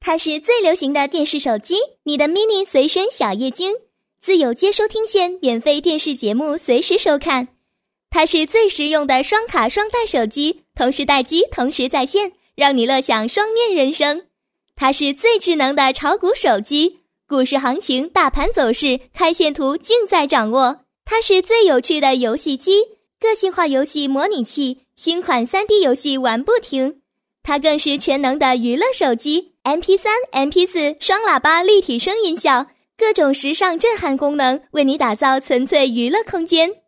它是最流行的电视手机，你的 mini 随身小液晶，自有接收听线，免费电视节目随时收看。它是最实用的双卡双待手机，同时待机，同时在线，让你乐享双面人生。它是最智能的炒股手机，股市行情、大盘走势、开线图尽在掌握。它是最有趣的游戏机，个性化游戏模拟器，新款 3D 游戏玩不停。它更是全能的娱乐手机， MP3、MP4 双喇叭立体声音效，各种时尚震撼功能，为你打造纯粹娱乐空间。